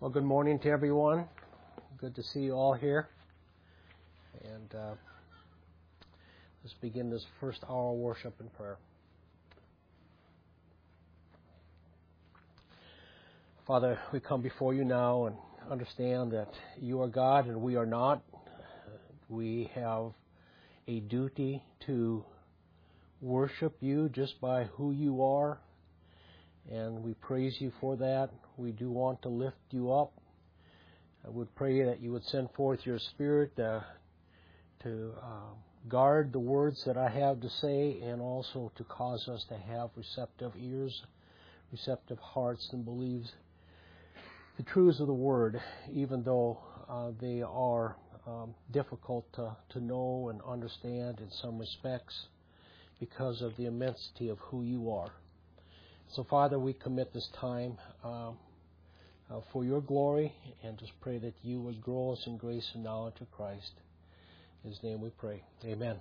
Well, good morning to everyone. Good to see you all here. And let's begin this first hour of worship and prayer. Father, we come before you now and understand that you are God and we are not. We have a duty to worship you just by who you are, and we praise you for that. We do want to lift you up. I would pray that you would send forth your Spirit to guard the words that I have to say, and also to cause us to have receptive ears, receptive hearts, and believe the truths of the Word, even though they are difficult to know and understand in some respects because of the immensity of who you are. So, Father, we commit this time for your glory, and just pray that you would grow us in grace and knowledge of Christ. In his name we pray. Amen.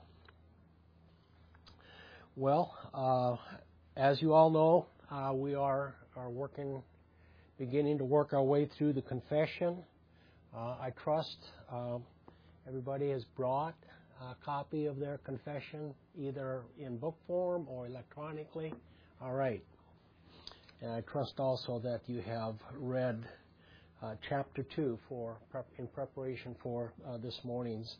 Well, as you all know, we are beginning to work our way through the confession. I trust everybody has brought a copy of their confession, either in book form or electronically. All right. And I trust also that you have read chapter 2 in preparation for this morning's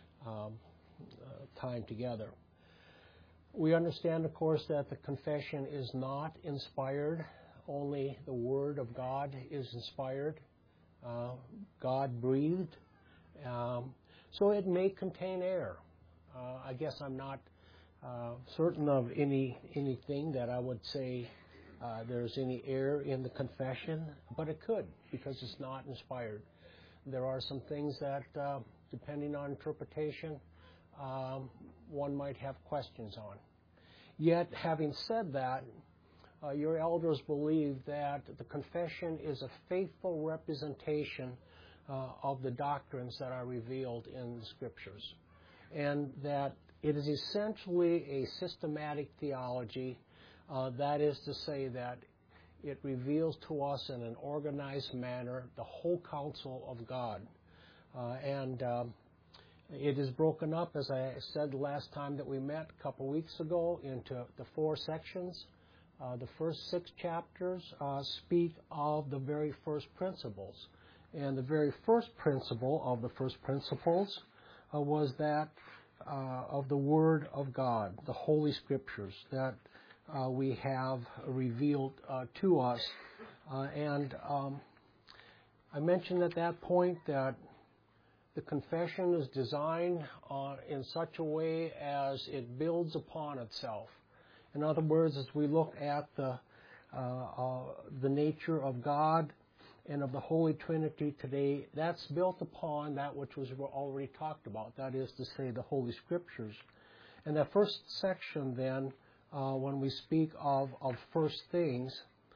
time together. We understand, of course, that the confession is not inspired. Only the Word of God is inspired, God-breathed. So it may contain error. I guess I'm not certain of anything that I would say there's any error in the confession, but it could, because it's not inspired. There are some things that, depending on interpretation, one might have questions on. Yet, having said that, your elders believe that the confession is a faithful representation of the doctrines that are revealed in the Scriptures, and that it is essentially a systematic theology. That is to say that it reveals to us in an organized manner the whole counsel of God. And it is broken up, as I said the last time that we met a couple weeks ago, into the 4 sections. The first 6 chapters speak of the very first principles. And the very first principle of the first principles was that of the Word of God, the Holy Scriptures, that we have revealed to us. And I mentioned at that point that the confession is designed in such a way as it builds upon itself. In other words, as we look at the nature of God and of the Holy Trinity today, that's built upon that which was already talked about, that is to say, the Holy Scriptures. And that first section then, when we speak of first things,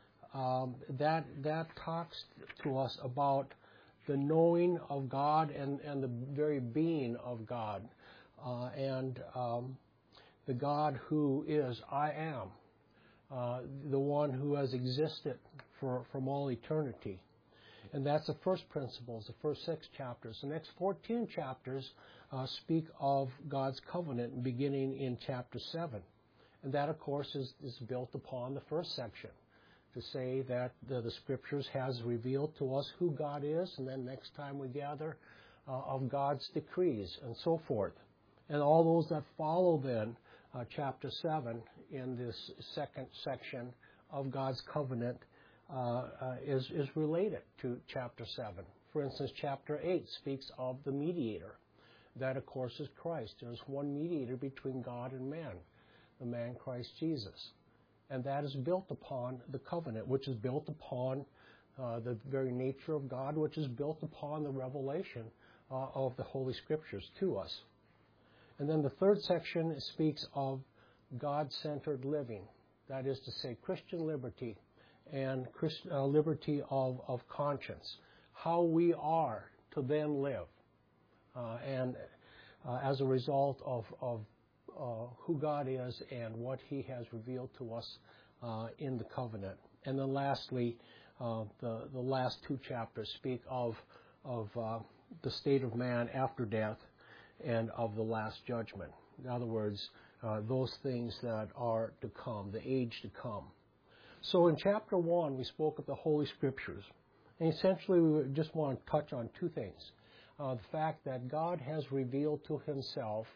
that talks to us about the knowing of God and the very being of God, and the God who is I am, the one who has existed from all eternity. And that's the first principles, the first 6 chapters. The next 14 chapters speak of God's covenant, beginning in chapter 7. And that, of course, is built upon the first section, to say that the Scriptures has revealed to us who God is, and then next time we gather, of God's decrees and so forth. And all those that follow then, chapter 7, in this second section of God's covenant, is related to chapter 7. For instance, chapter 8 speaks of the mediator. That, of course, is Christ. There's one mediator between God and man, the man Christ Jesus. And that is built upon the covenant, which is built upon the very nature of God, which is built upon the revelation of the Holy Scriptures to us. And then the third section speaks of God-centered living. That is to say, Christian liberty and liberty of conscience. How we are to then live. And as a result of who God is and what He has revealed to us in the covenant. And then lastly, the last two chapters speak of the state of man after death and of the last judgment. In other words, those things that are to come, the age to come. So in chapter 1, we spoke of the Holy Scriptures. And essentially, we just want to touch on two things. The fact that God has revealed Himself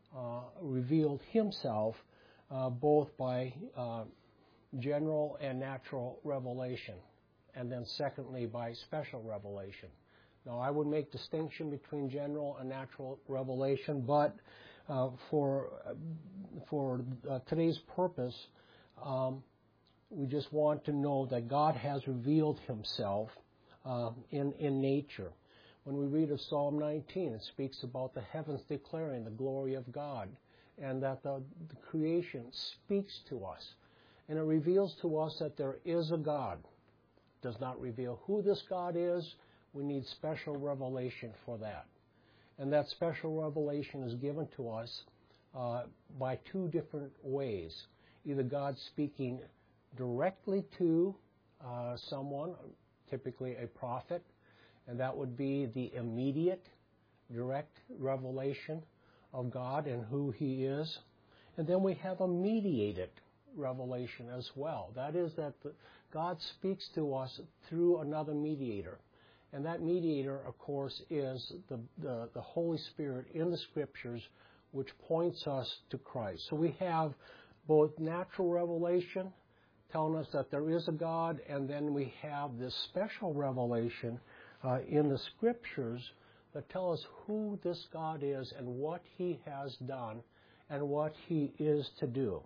both by general and natural revelation, and then secondly by special revelation. Now, I would make distinction between general and natural revelation, but for today's purpose, we just want to know that God has revealed Himself in nature. When we read of Psalm 19, it speaks about the heavens declaring the glory of God, and that the creation speaks to us. And it reveals to us that there is a God. It does not reveal who this God is. We need special revelation for that. And that special revelation is given to us by two different ways. Either God speaking directly to someone, typically a prophet, and that would be the immediate, direct revelation of God and who He is. And then we have a mediated revelation as well. That is that God speaks to us through another mediator. And that mediator, of course, is the Holy Spirit in the Scriptures, which points us to Christ. So we have both natural revelation telling us that there is a God, and then we have this special revelation in the Scriptures that tell us who this God is and what He has done and what He is to do.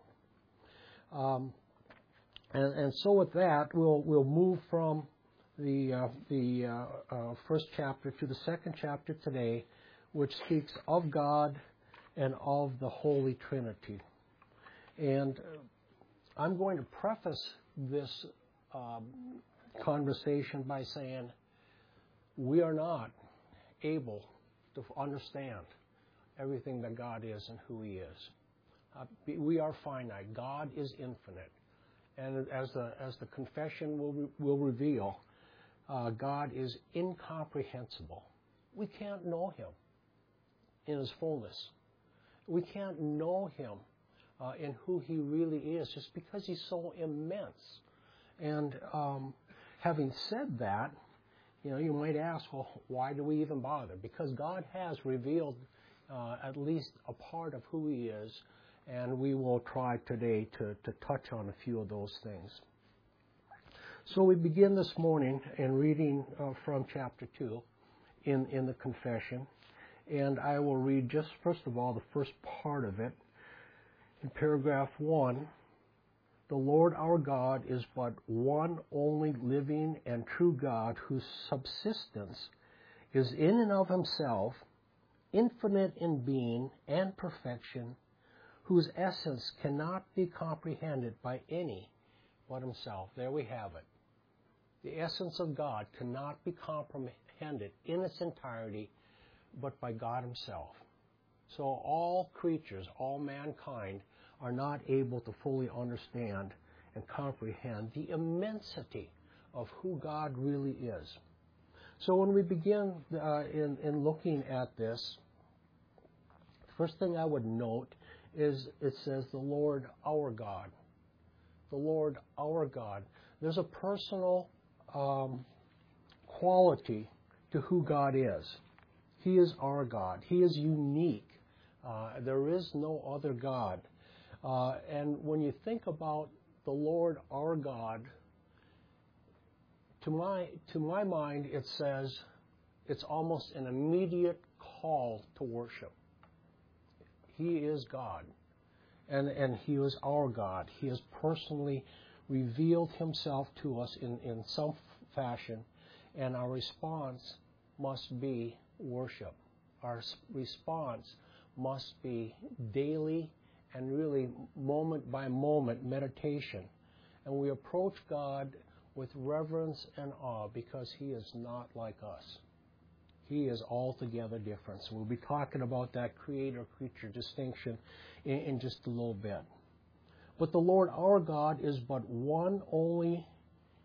And so with that, we'll move from the first chapter to the second chapter today, which speaks of God and of the Holy Trinity. And I'm going to preface this conversation by saying we are not able to understand everything that God is and who He is. We are finite. God is infinite. And as the confession will reveal, God is incomprehensible. We can't know Him in His fullness. We can't know Him in who He really is just because He's so immense. And having said that, you might ask, well, why do we even bother? Because God has revealed at least a part of who He is, and we will try today to touch on a few of those things. So we begin this morning in reading from chapter 2 in the confession, and I will read just first of all the first part of it. In paragraph 1, the Lord our God is but one only living and true God, whose subsistence is in and of Himself, infinite in being and perfection, whose essence cannot be comprehended by any but Himself. There we have it. The essence of God cannot be comprehended in its entirety but by God Himself. So all creatures, all mankind, are not able to fully understand and comprehend the immensity of who God really is. So when we begin in looking at this, first thing I would note is it says the Lord our God. The Lord our God. There's a personal quality to who God is. He is our God. He is unique. There is no other God. And when you think about the Lord our God, to my mind, it says it's almost an immediate call to worship. He is God, and He is our God. He has personally revealed Himself to us in some fashion, and our response must be worship. Our response must be daily and really moment by moment meditation. And we approach God with reverence and awe because He is not like us. He is altogether different. So we'll be talking about that creator-creature distinction in just a little bit. But the Lord our God is but one only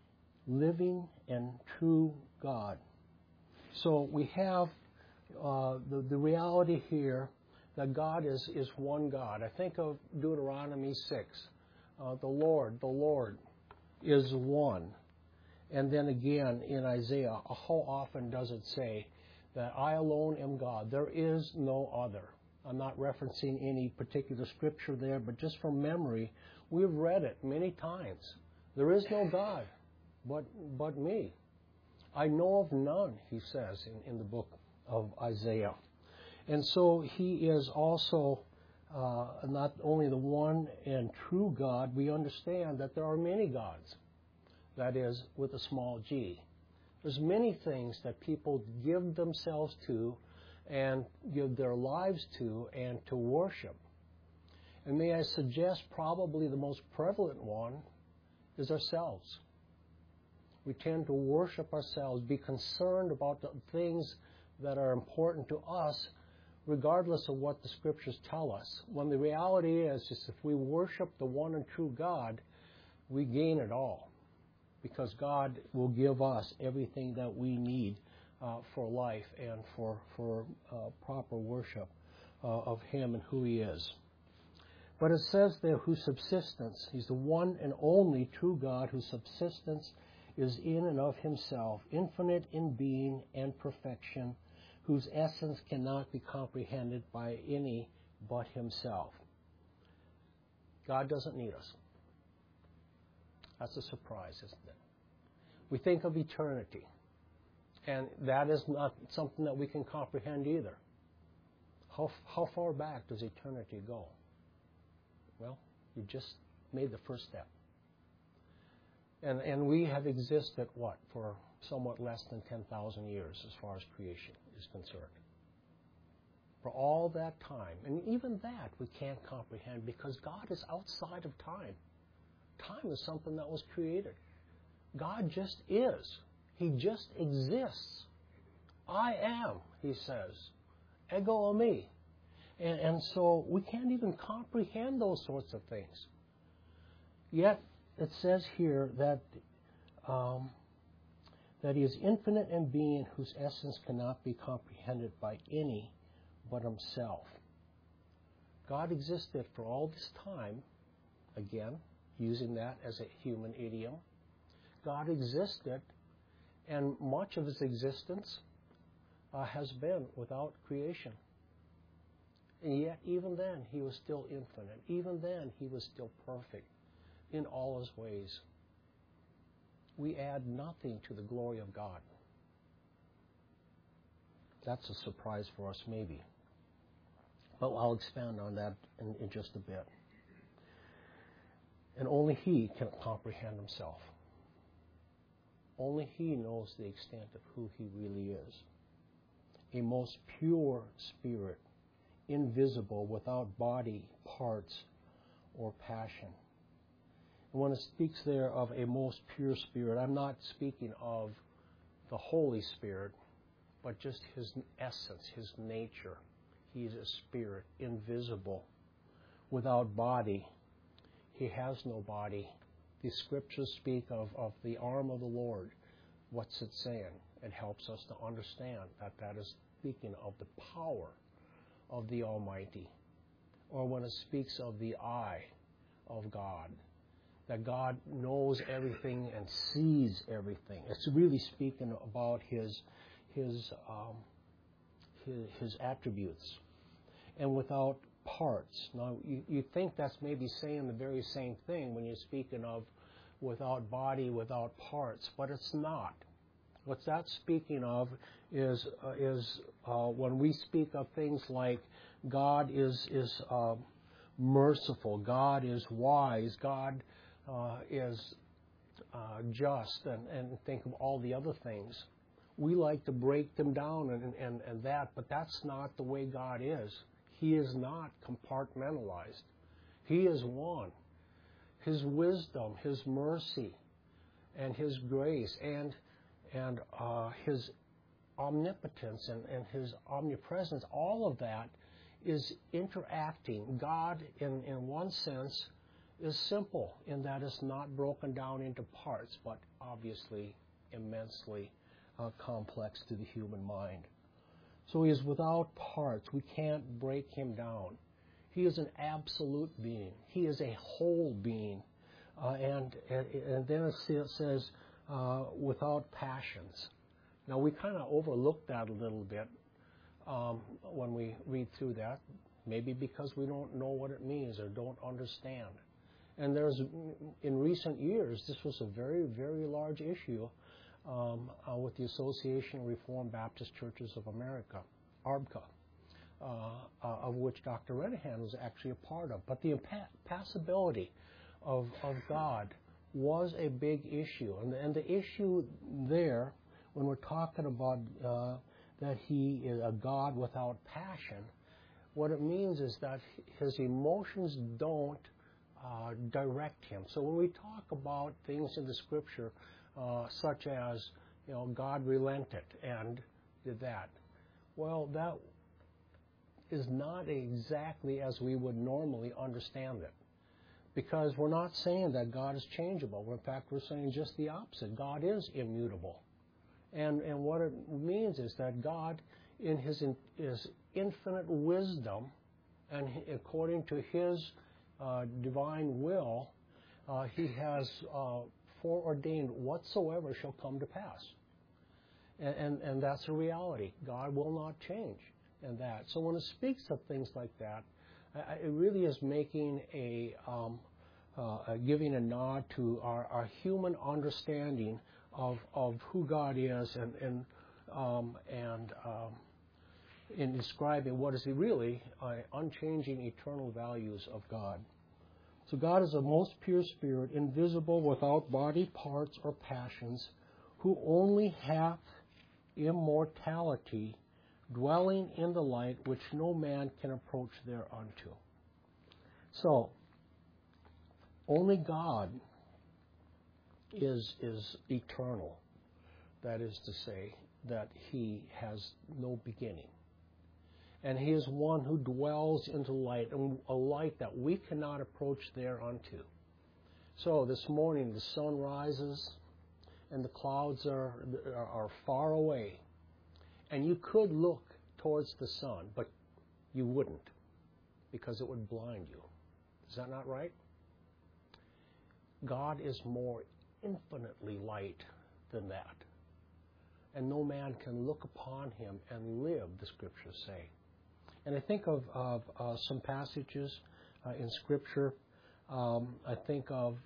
living and true God. So we have the reality here that God is one God. I think of Deuteronomy 6. The Lord is one. And then again in Isaiah, how often does it say that I alone am God? There is no other. I'm not referencing any particular scripture there, but just from memory, we've read it many times. There is no God but me. I know of none, he says in the book of Isaiah. And so he is also not only the one and true God, we understand that there are many gods. That is, with a small g. There's many things that people give themselves to and give their lives to and to worship. And may I suggest probably the most prevalent one is ourselves. We tend to worship ourselves, be concerned about the things that are important to us, regardless of what the scriptures tell us. When the reality is if we worship the one and true God, we gain it all. Because God will give us everything that we need for life and for proper worship of Him and who He is. But it says there, whose subsistence, He's the one and only true God whose subsistence is in and of Himself, infinite in being and perfection, whose essence cannot be comprehended by any but Himself. God doesn't need us. That's a surprise, isn't it? We think of eternity, and that is not something that we can comprehend either. How far back does eternity go? Well, you just made the first step. And we have existed, for somewhat less than 10,000 years as far as creation is concerned. For all that time, and even that we can't comprehend because God is outside of time. Time is something that was created. God just is. He just exists. I am, He says. Ego eimi. And so we can't even comprehend those sorts of things. Yet it says here that He is infinite in being, whose essence cannot be comprehended by any but Himself. God existed for all this time, again, using that as a human idiom. God existed, and much of His existence has been without creation. And yet, even then, He was still infinite. Even then, He was still perfect in all His ways. We add nothing to the glory of God. That's a surprise for us, maybe. But I'll expand on that in just a bit. And only He can comprehend Himself. Only He knows the extent of who He really is. A most pure spirit, invisible, without body, parts, or passion. And when it speaks there of a most pure spirit, I'm not speaking of the Holy Spirit, but just His essence, His nature. He is a spirit, invisible, without body. He has no body. The scriptures speak of the arm of the Lord. What's it saying? It helps us to understand that is speaking of the power of the Almighty. Or when it speaks of the eye of God, that God knows everything and sees everything. It's really speaking about His attributes. And without parts. Now, you think that's maybe saying the very same thing when you're speaking of without body, without parts, but it's not. What that's speaking of is when we speak of things like God is merciful, God is wise, God is just, and think of all the other things. We like to break them down and that, but that's not the way God is. He is not compartmentalized. He is one. His wisdom, His mercy, and His grace, and His omnipotence and His omnipresence, all of that is interacting. God, in one sense, is simple in that it's not broken down into parts, but obviously immensely complex to the human mind. So he is without parts. We can't break him down. He is an absolute being. He is a whole being. And then it says, without passions. Now, we kind of overlook that a little bit when we read through that, maybe because we don't know what it means or don't understand. And in recent years, this was a very, very large issue with the Association of Reformed Baptist Churches of America, ARBCA, of which Dr. Renahan was actually a part of. But the impassibility of God was a big issue. And the issue there, when we're talking about that he is a God without passion, what it means is that his emotions don't direct him. So when we talk about things in the Scripture, such as, God relented and did that, well, that is not exactly as we would normally understand it. Because we're not saying that God is changeable. In fact, we're saying just the opposite. God is immutable. And what it means is that God, in his infinite wisdom, and according to his divine will, he has foreordained whatsoever shall come to pass. And that's a reality. God will not change in that. So when it speaks of things like that, it really is making giving a nod to our human understanding of who God is and in describing what is really unchanging eternal values of God. So God is a most pure spirit, invisible, without body, parts, or passions, who only hath immortality, dwelling in the light which no man can approach thereunto. So, only God is eternal. That is to say, that he has no beginning. And he is one who dwells into light, and a light that we cannot approach thereunto. So this morning the sun rises and the clouds are far away. And you could look towards the sun, but you wouldn't, because it would blind you. Is that not right? God is more infinitely light than that. And no man can look upon him and live, the Scriptures say. And I think of some passages in Scripture. I think of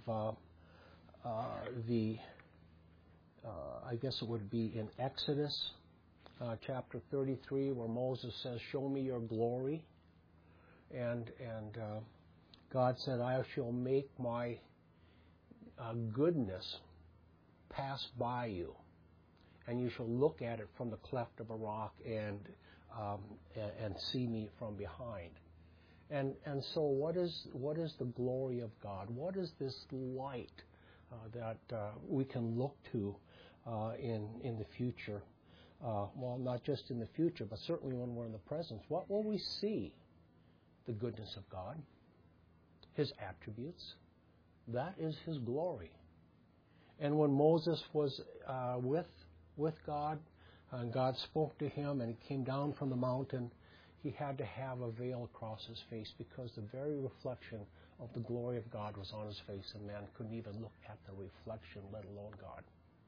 I guess it would be in Exodus chapter 33, where Moses says, "Show me your glory." And God said, "I shall make my goodness pass by you, and you shall look at it from the cleft of a rock and see me from behind." And so what is the glory of God? What is this light that we can look to in the future? Well, not just in the future, but certainly when we're in the presence. What will we see? The goodness of God, his attributes. That is his glory. And when Moses was with God, and God spoke to him and he came down from the mountain, he had to have a veil across his face because the very reflection of the glory of God was on his face, and man couldn't even look at the reflection, let alone God.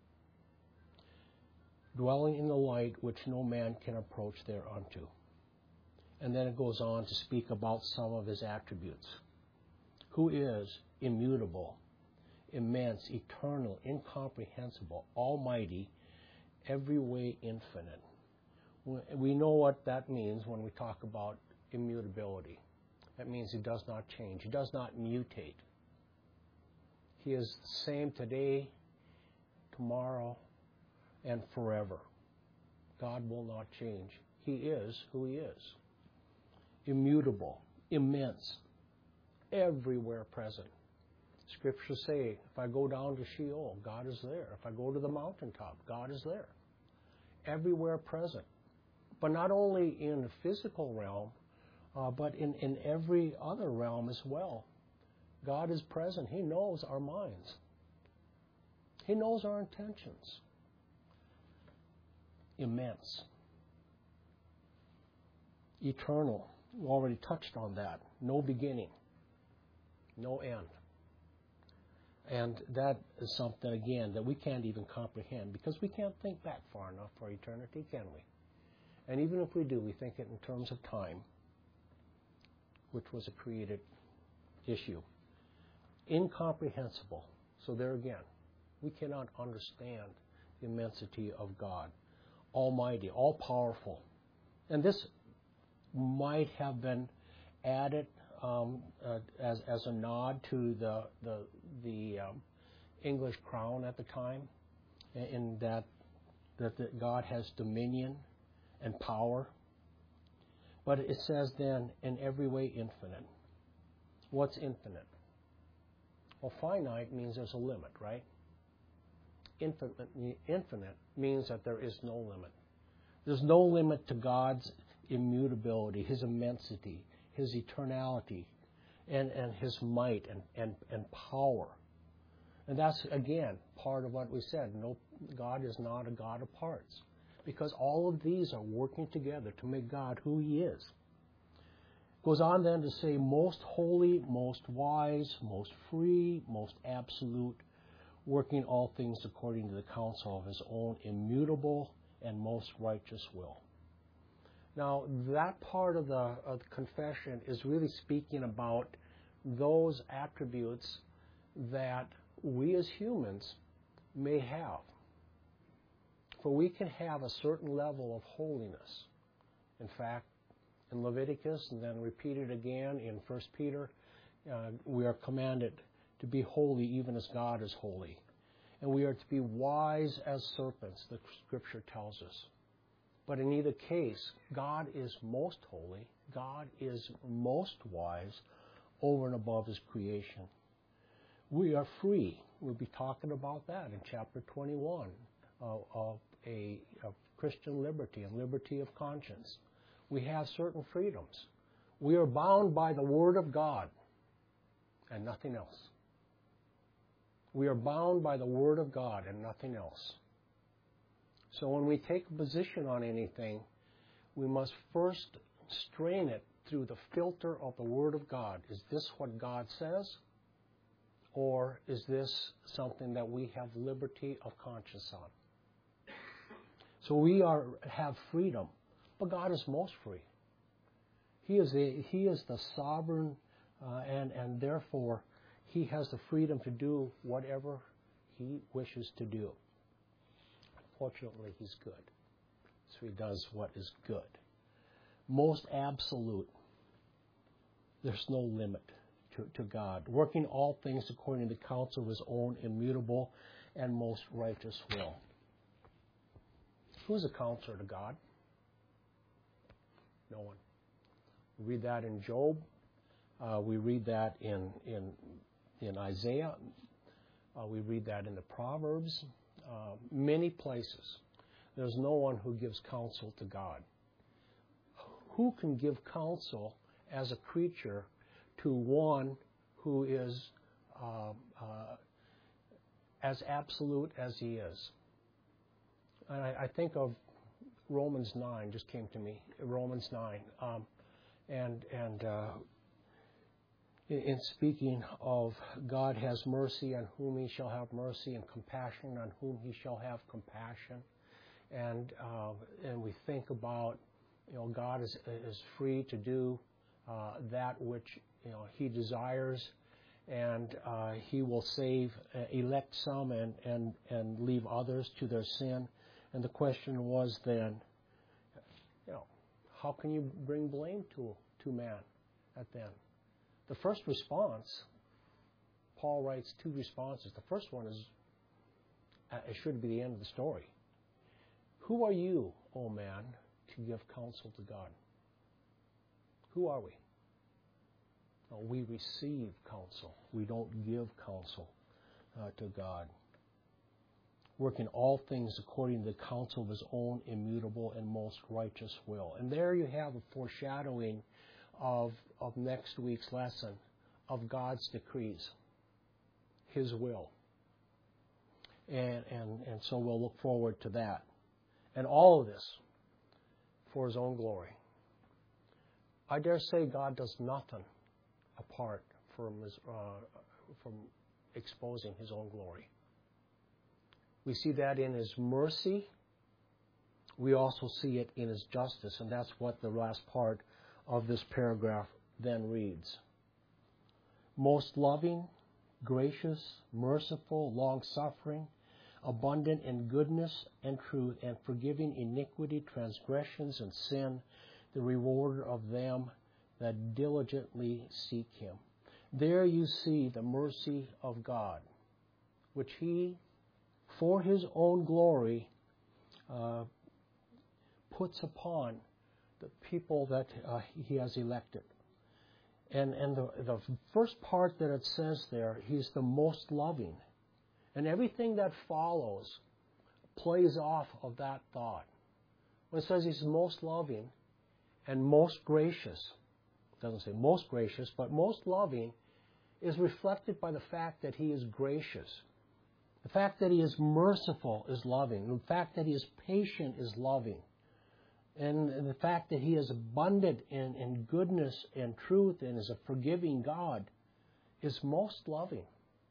Dwelling in the light which no man can approach thereunto. And then it goes on to speak about some of his attributes. Who is immutable, immense, eternal, incomprehensible, almighty, every way infinite. We know what that means when we talk about immutability. That means he does not change. He does not mutate. He is the same today, tomorrow, and forever. God will not change. He is who he is. Immutable, immense, everywhere present. Scriptures say, if I go down to Sheol, God is there. If I go to the mountaintop, God is there. Everywhere present. But not only in the physical realm, but in every other realm as well. God is present. He knows our minds. He knows our intentions. Immense. Eternal. We already touched on that. No beginning. No end. And that is something, again, that we can't even comprehend because we can't think back far enough for eternity, can we? And even if we do, we think it in terms of time, which was a created issue. Incomprehensible. So there again, we cannot understand the immensity of God. Almighty, all-powerful. And this might have been added as a nod to the English crown at the time, in that God has dominion and power. But it says then, in every way infinite. What's infinite? Well, finite means there's a limit, right? Infinite means that there is no limit. There's no limit to God's immutability, His immensity, His eternality, and His might and power. And that's, again, part of what we said. No, God is not a God of parts, because all of these are working together to make God who He is. Goes on then to say, most holy, most wise, most free, most absolute, working all things according to the counsel of His own immutable and most righteous will. Now, that part of the confession is really speaking about those attributes that we as humans may have. For we can have a certain level of holiness. In fact, in Leviticus, and then repeated again in 1 Peter, we are commanded to be holy even as God is holy. And we are to be wise as serpents, the Scripture tells us. But in either case, God is most holy, God is most wise over and above His creation. We are free. We'll be talking about that in chapter 21 of Christian liberty and liberty of conscience. We have certain freedoms. We are bound by the Word of God and nothing else. We are bound by the Word of God and nothing else. So when we take a position on anything, we must first strain it through the filter of the Word of God. Is this what God says? Or is this something that we have liberty of conscience on? So we have freedom, but God is most free. He is the sovereign, and therefore He has the freedom to do whatever He wishes to do. Fortunately, He's good, so He does what is good. Most absolute. There's no limit to God, working all things according to the counsel of His own immutable and most righteous will. Who's a counselor to God? No one. We read that in Job. We read that in Isaiah. We read that in the Proverbs. Many places. There's no one who gives counsel to God. Who can give counsel as a creature to one who is as absolute as He is? And I think of Romans 9, just came to me, Romans 9. In speaking of God has mercy on whom He shall have mercy, and compassion on whom He shall have compassion. And we think about, God is free to do that which He desires, and He will save, elect some and leave others to their sin. And the question was then, how can you bring blame to man at then? The first response, Paul writes two responses. The first one is, it should be the end of the story. Who are you, O man, to give counsel to God? Who are we? No, we receive counsel. We don't give counsel to God. Working all things according to the counsel of His own immutable and most righteous will. And there you have a foreshadowing of next week's lesson of God's decrees, His will. And so we'll look forward to that. And all of this for His own glory. I dare say God does nothing apart from exposing His own glory. We see that in His mercy. We also see it in His justice, and that's what the last part of this paragraph then reads. Most loving, gracious, merciful, long-suffering, abundant in goodness and truth, and forgiving iniquity, transgressions, and sin, the rewarder of them that diligently seek Him. There you see the mercy of God, which He, for His own glory, puts upon the people that He has elected. And the first part that it says there, He's the most loving. And everything that follows plays off of that thought. When it says He's most loving and most gracious, it doesn't say most gracious, but most loving is reflected by the fact that He is gracious. The fact that He is merciful is loving. The fact that He is patient is loving. And the fact that He is abundant in goodness and truth and is a forgiving God is most loving.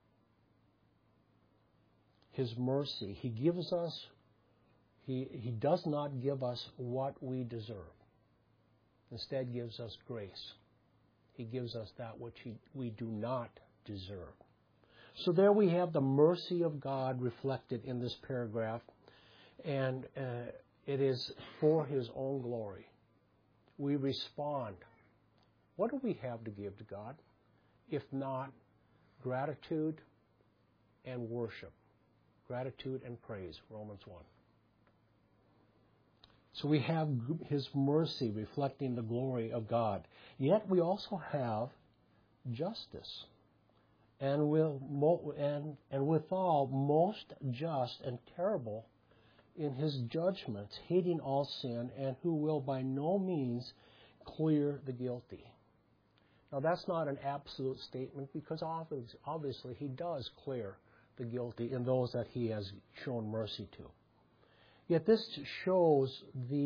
His mercy. He gives us, He does not give us what we deserve. Instead gives us grace. He gives us that which we do not deserve. So there we have the mercy of God reflected in this paragraph. And it is for His own glory. We respond. What do we have to give to God, if not gratitude and worship? Gratitude and praise, Romans 1. So we have His mercy reflecting the glory of God. Yet we also have justice. And withal most just and terrible in His judgments, hating all sin, and who will by no means clear the guilty. Now that's not an absolute statement, because obviously He does clear the guilty in those that He has shown mercy to. Yet this shows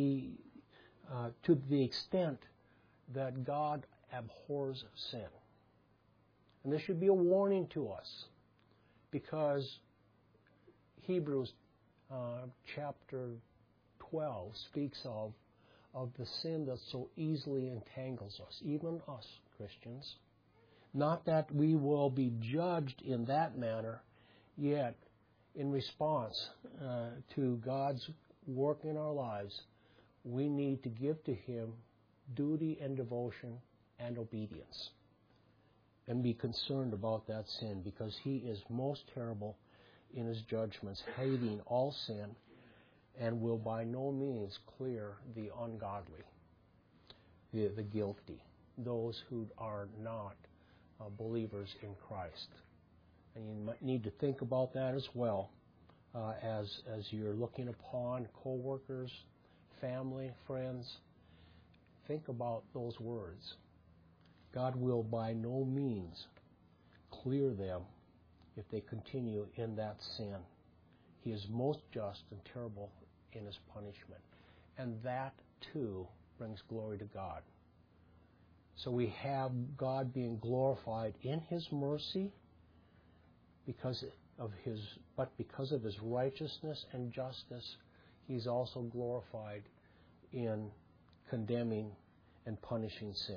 to the extent that God abhors sin. And this should be a warning to us, because Hebrews chapter 12 speaks of the sin that so easily entangles us, even us Christians. Not that we will be judged in that manner, yet in response to God's work in our lives, we need to give to Him duty and devotion and obedience, and be concerned about that sin, because He is most terrible in His judgments, hating all sin, and will by no means clear the ungodly, the guilty, those who are not believers in Christ. And you need to think about that as well as you're looking upon co-workers, family, friends. Think about those words. God will by no means clear them if they continue in that sin. He is most just and terrible in His punishment. And that, too, brings glory to God. So we have God being glorified in His mercy because of His righteousness and justice. He's also glorified in condemning and punishing sin.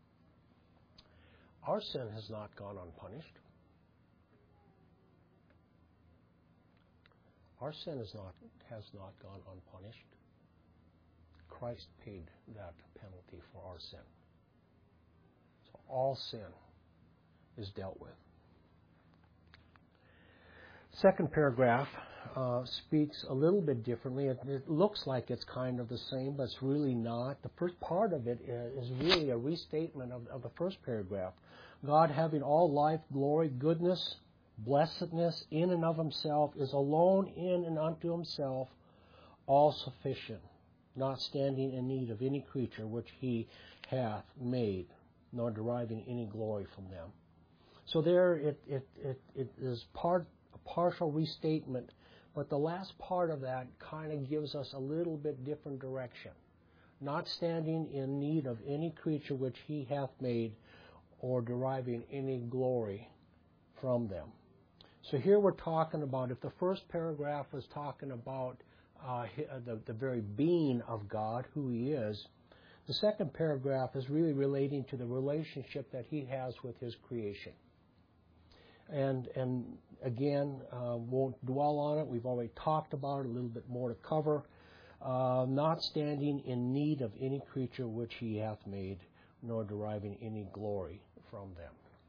Our sin has not gone unpunished. Our sin has not gone unpunished. Christ paid that penalty for our sin. So all sin is dealt with. Second paragraph speaks a little bit differently. It looks like it's kind of the same, but it's really not. The first part of it is really a restatement of the first paragraph. God, having all life, glory, goodness, blessedness in and of Himself, is alone in and unto Himself all sufficient, not standing in need of any creature which He hath made, nor deriving any glory from them. So there it is a partial restatement, but the last part of that kind of gives us a little bit different direction. Not standing in need of any creature which he hath made, or deriving any glory from them. So here we're talking about, if the first paragraph was talking about the very being of God, who he is, the second paragraph is really relating to the relationship that he has with his creation. And again, won't dwell on it. We've already talked about it, a little bit more to cover. Not standing in need of any creature which he hath made, nor deriving any glory from them,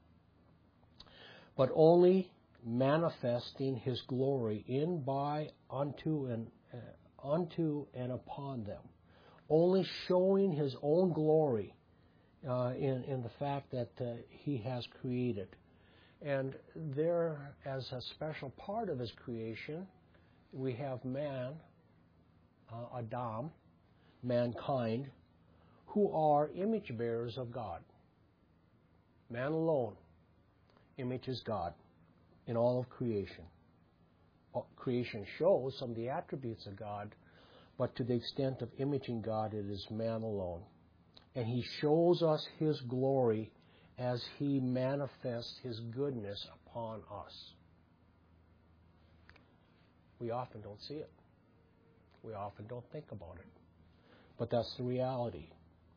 but only manifesting his glory in, by, unto and upon them. Only showing his own glory in the fact that he has created. And there, as a special part of his creation, we have man, Adam, mankind, who are image bearers of God. Man alone images God in all of creation. Creation shows some of the attributes of God, but to the extent of imaging God, it is man alone. And he shows us his glory as he manifests his goodness upon us. We often don't see it. We often don't think about it. But that's the reality.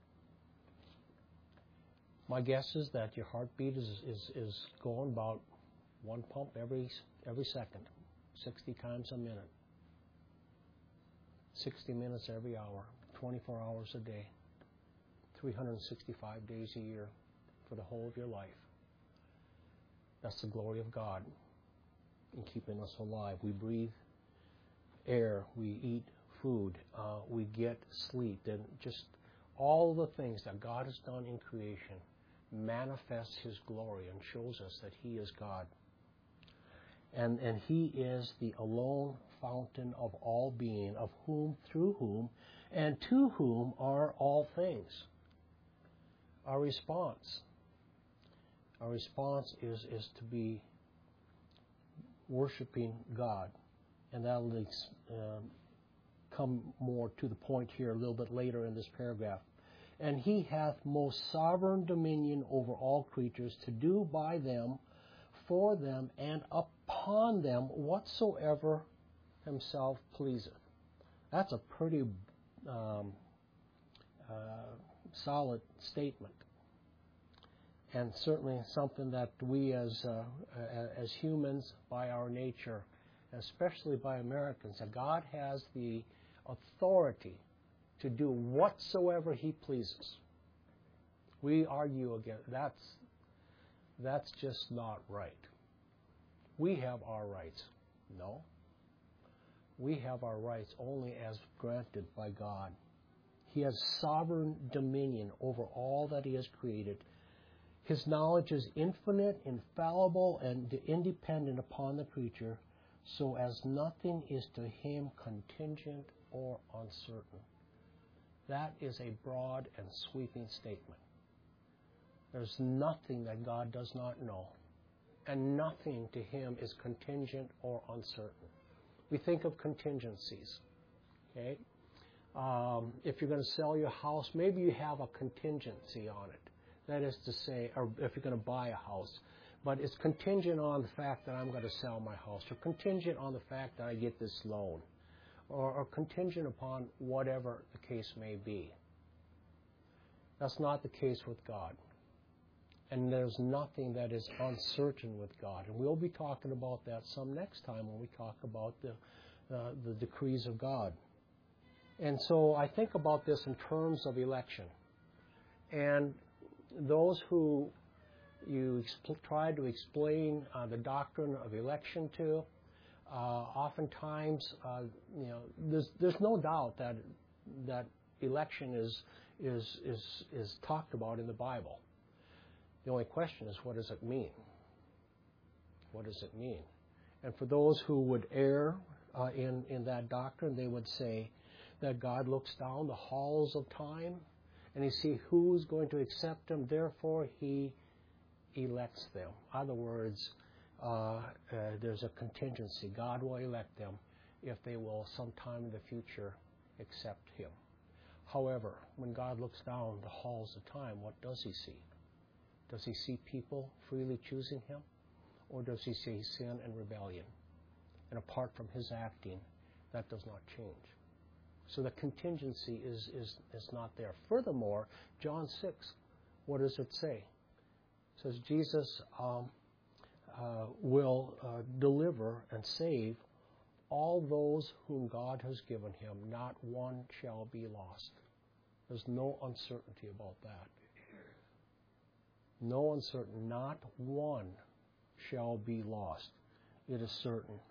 My guess is that your heartbeat is going about one pump every second, 60 times a minute, 60 minutes every hour, 24 hours a day, 365 days a year for the whole of your life. That's the glory of God in keeping us alive. We breathe air, we eat food, we get sleep, and just all the things that God has done in creation manifests his glory and shows us that he is God. And he is the alone fountain of all being, of whom, through whom, and to whom are all things. Our response is to be worshiping God. And that will come more to the point here a little bit later in this paragraph. And he hath most sovereign dominion over all creatures, to do by them, for them, and upon them whatsoever himself pleaseth. That's a pretty solid statement, and certainly something that we as humans, by our nature, especially by Americans, that God has the authority to do whatsoever he pleases. We argue against that's just not right. We have our rights. No. We have our rights only as granted by God. He has sovereign dominion over all that he has created. His knowledge is infinite, infallible, and independent upon the creature, so as nothing is to him contingent or uncertain. That is a broad and sweeping statement. There's nothing that God does not know, and nothing to him is contingent or uncertain. We think of contingencies, okay? If you're going to sell your house, maybe you have a contingency on it. That is to say, or if you're going to buy a house, but it's contingent on the fact that I'm going to sell my house, or contingent on the fact that I get this loan, or contingent upon whatever the case may be. That's not the case with God. And there's nothing that is uncertain with God. And we'll be talking about that some next time when we talk about the decrees of God. And so I think about this in terms of election. And those who you try to explain the doctrine of election to, oftentimes, there's no doubt that election is talked about in the Bible. The only question is, what does it mean? What does it mean? And for those who would err in that doctrine, they would say that God looks down the halls of time and he sees who's going to accept him. Therefore, he elects them. In other words, there's a contingency. God will elect them if they will sometime in the future accept Him. However, when God looks down the halls of time, what does He see? Does He see people freely choosing Him? Or does He see sin and rebellion? And apart from His acting, that does not change. So the contingency is not there. Furthermore, John 6, what does it say? It says Jesus will deliver and save all those whom God has given Him. Not one shall be lost. There's no uncertainty about that. No uncertainty. Not one shall be lost. It is certain.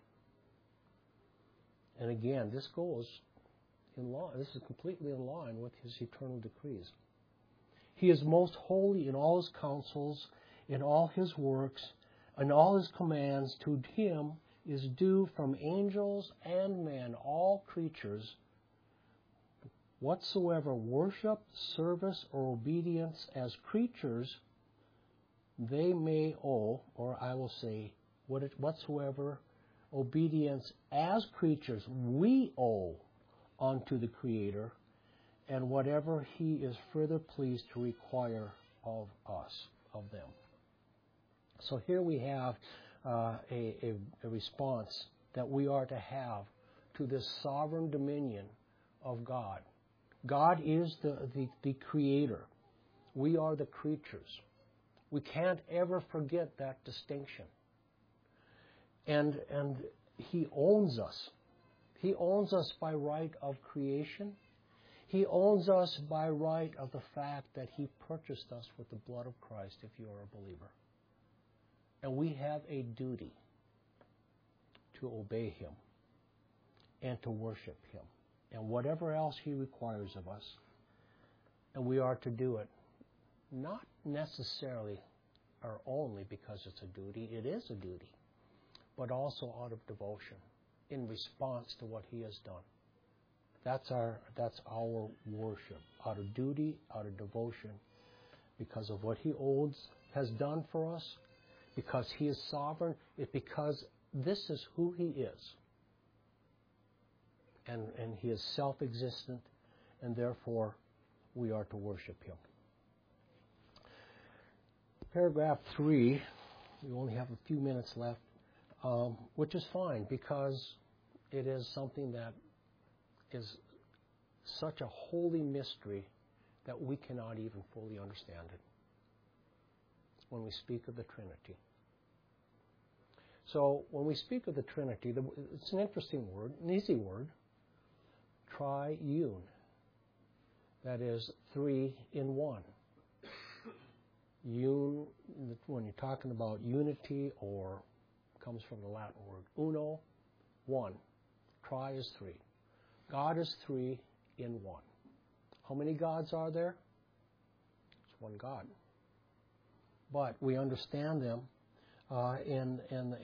And again, this goes in line. This is completely in line with His eternal decrees. He is most holy in all His counsels, in all His works, and all His commands. To Him is due from angels and men, all creatures, whatsoever worship, service, or obedience as creatures they may owe, or I will say, whatsoever obedience as creatures we owe unto the Creator, and whatever He is further pleased to require of us, of them. So here we have a response that we are to have to this sovereign dominion of God. God is the Creator. We are the creatures. We can't ever forget that distinction. And He owns us. He owns us by right of creation. He owns us by right of the fact that He purchased us with the blood of Christ if you are a believer. And we have a duty to obey Him and to worship Him and whatever else He requires of us. And we are to do it not necessarily or only because it's a duty. It is a duty, but also out of devotion in response to what He has done. That's our worship, out of duty, out of devotion, because of what He has done for us, because He is sovereign, it's because this is who He is. And He is self-existent, and therefore we are to worship Him. Paragraph 3, we only have a few minutes left, which is fine because it is something that is such a holy mystery that we cannot even fully understand it when we speak of the Trinity. So when we speak of the Trinity, it's an interesting word, an easy word, triune. That is, 3 in 1. When you're talking about unity, or comes from the Latin word uno, 1. Tri is 3. God is 3 in 1. How many gods are there? It's one God. But we understand them in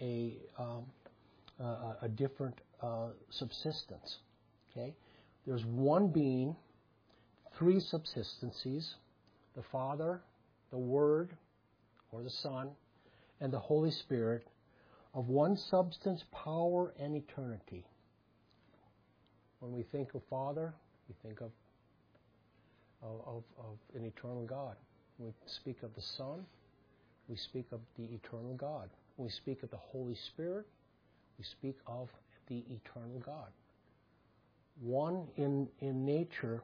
a different subsistence. Okay, there's one being, 3 subsistencies: the Father, the Word, or the Son, and the Holy Spirit, of one substance, power, and eternity. When we think of Father, we think of an eternal God. When we speak of the Son, we speak of the eternal God. When we speak of the Holy Spirit, we speak of the eternal God. One in nature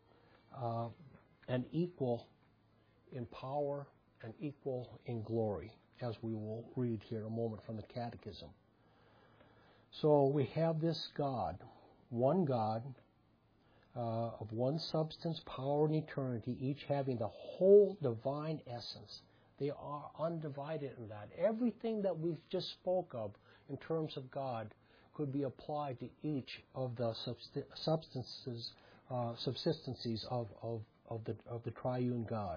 and equal in power and equal in glory, as we will read here in a moment from the Catechism. So we have this God, one God, of one substance, power, and eternity, each having the whole divine essence. They are undivided in that. Everything that we've just spoke of in terms of God could be applied to each of the subsistencies of the triune God.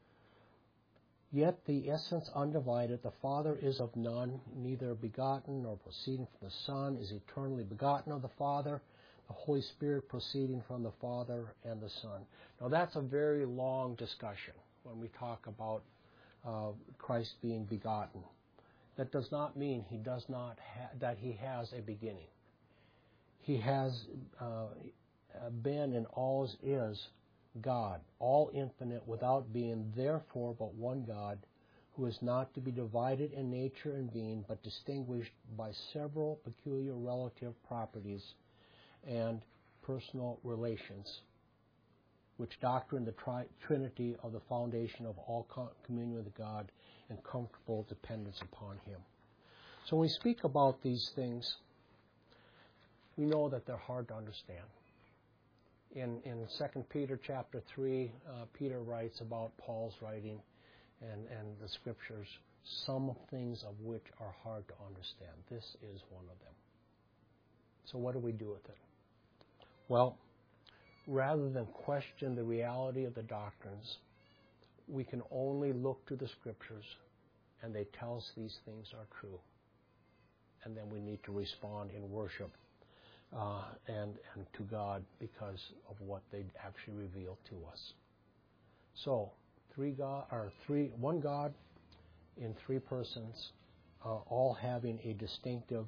Yet the essence undivided, the Father is of none, neither begotten nor proceeding from the Son, is eternally begotten of the Father, the Holy Spirit proceeding from the Father and the Son. Now that's a very long discussion when we talk about Christ being begotten. That does not mean that he has a beginning. He has been and always is God, all infinite, without being, therefore, but one God, who is not to be divided in nature and being, but distinguished by several peculiar relative properties and personal relations, which doctrine the Trinity of the foundation of all communion with God and comfortable dependence upon Him. So when we speak about these things, we know that they're hard to understand. In 2 Peter chapter 3, Peter writes about Paul's writing and the Scriptures, some things of which are hard to understand. This is one of them. So what do we do with it? Well, rather than question the reality of the doctrines, we can only look to the Scriptures, and they tell us these things are true. And then we need to respond in worship and to God because of what they actually reveal to us. So, one God in three persons, all having a distinctive,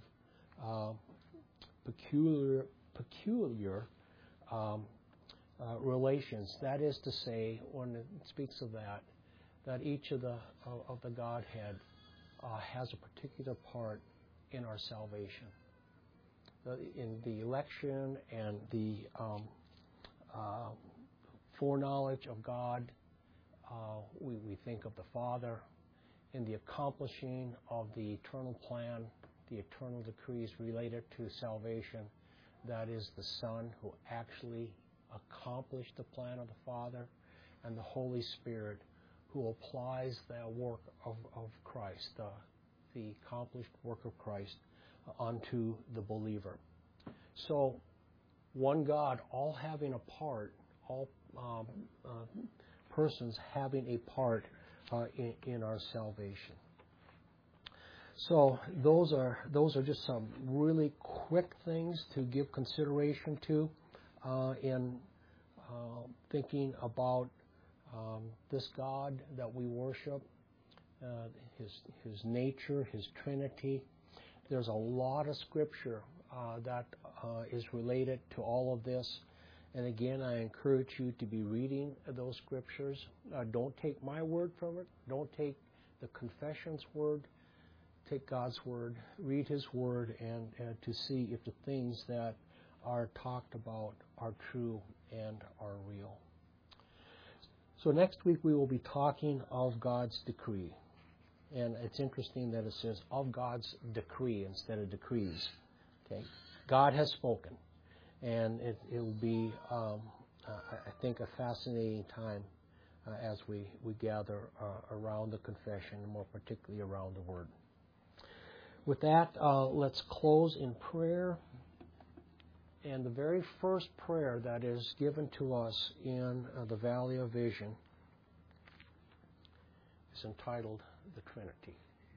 peculiar relations. That is to say, when it speaks of that each of the Godhead has a particular part in our salvation. In the election and the foreknowledge of God, we think of the Father. In the accomplishing of the eternal plan, the eternal decrees related to salvation, that is the Son who actually accomplished the plan of the Father, and the Holy Spirit who applies the work of Christ, the accomplished work of Christ, unto the believer. So, one God, all having a part, all persons having a part in our salvation. So those are just some really quick things to give consideration to in thinking about this God that we worship, His nature, His Trinity. There's a lot of Scripture that is related to all of this. And again, I encourage you to be reading those Scriptures. Don't take my word from it. Don't take the confession's word. Take God's word, read His word, and to see if the things that are talked about are true and are real. So next week we will be talking of God's decree. And it's interesting that it says of God's decree instead of decrees. Okay, God has spoken. And it will be, I think, a fascinating time as we gather around the confession, and more particularly around the Word. With that, let's close in prayer. And the very first prayer that is given to us in the Valley of Vision is entitled The Trinity.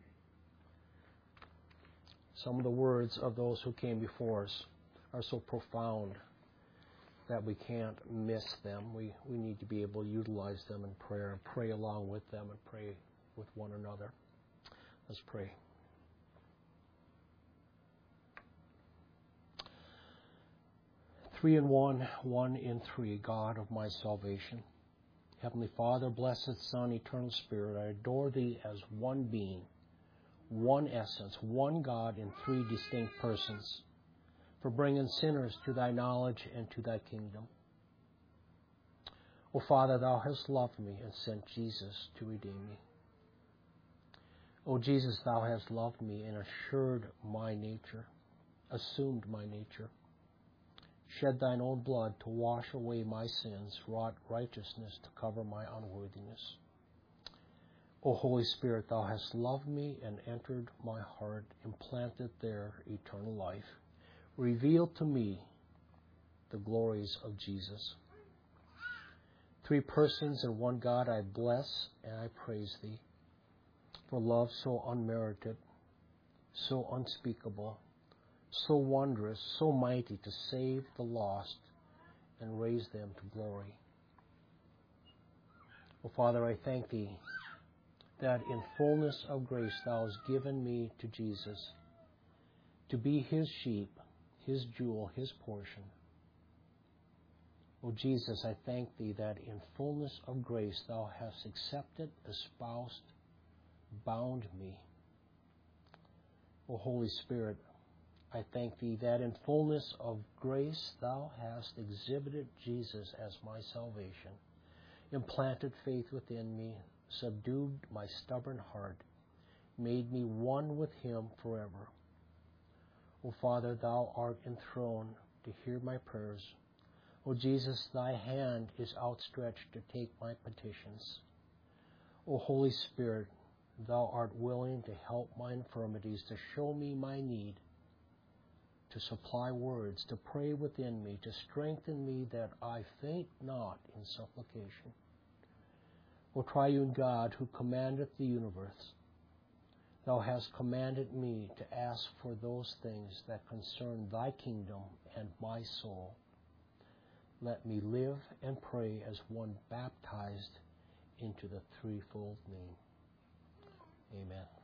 Some of the words of those who came before us are so profound that we can't miss them. We need to be able to utilize them in prayer and pray along with them and pray with one another. Let's pray. Three in one, one in three, God of my salvation. Heavenly Father, blessed Son, eternal Spirit, I adore Thee as one being, one essence, one God in three distinct persons, for bringing sinners to Thy knowledge and to Thy kingdom. O Father, Thou hast loved me and sent Jesus to redeem me. O Jesus, Thou hast loved me and assured my nature, assumed my nature, shed Thine own blood to wash away my sins, wrought righteousness to cover my unworthiness. O Holy Spirit, Thou hast loved me and entered my heart, implanted there eternal life. Reveal to me the glories of Jesus. Three persons in one God, I bless and I praise Thee for love so unmerited, so unspeakable, so wondrous, so mighty to save the lost and raise them to glory. Oh, Father, I thank Thee that in fullness of grace thou hast given me to Jesus, to be his sheep, his jewel, his portion. O Jesus, I thank thee that in fullness of grace thou hast accepted, espoused, bound me. O Holy Spirit, I thank thee that in fullness of grace thou hast exhibited Jesus as my salvation, implanted faith within me, subdued my stubborn heart, made me one with him forever. O Father, thou art enthroned to hear my prayers. O Jesus, thy hand is outstretched to take my petitions. O Holy Spirit, thou art willing to help my infirmities, to show me my need, to supply words, to pray within me, to strengthen me that I faint not in supplication. O triune God, who commandeth the universe, thou hast commanded me to ask for those things that concern thy kingdom and my soul. Let me live and pray as one baptized into the threefold name. Amen.